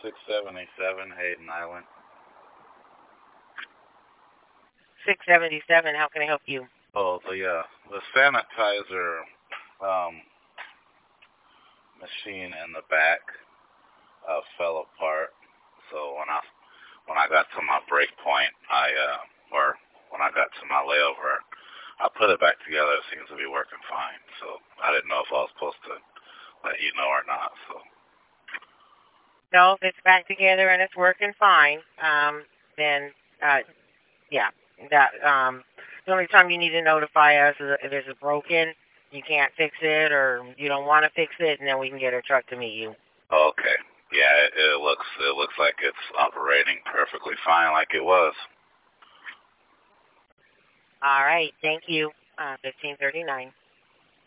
677 Hayden Island. 677, how can I help you? Oh, the sanitizer machine in the back fell apart. So when I got to my break point, or when I got to my layover, I put it back together. It seems to be working fine. So I didn't know if I was supposed to let you know or not. So. No, if it's back together and it's working fine, then, yeah. The only time you need to notify us is if it's broken, you can't fix it, or you don't want to fix it, and then we can get a truck to meet you. Okay. Yeah, it looks like it's operating perfectly fine like it was. All right. Thank you. 1539.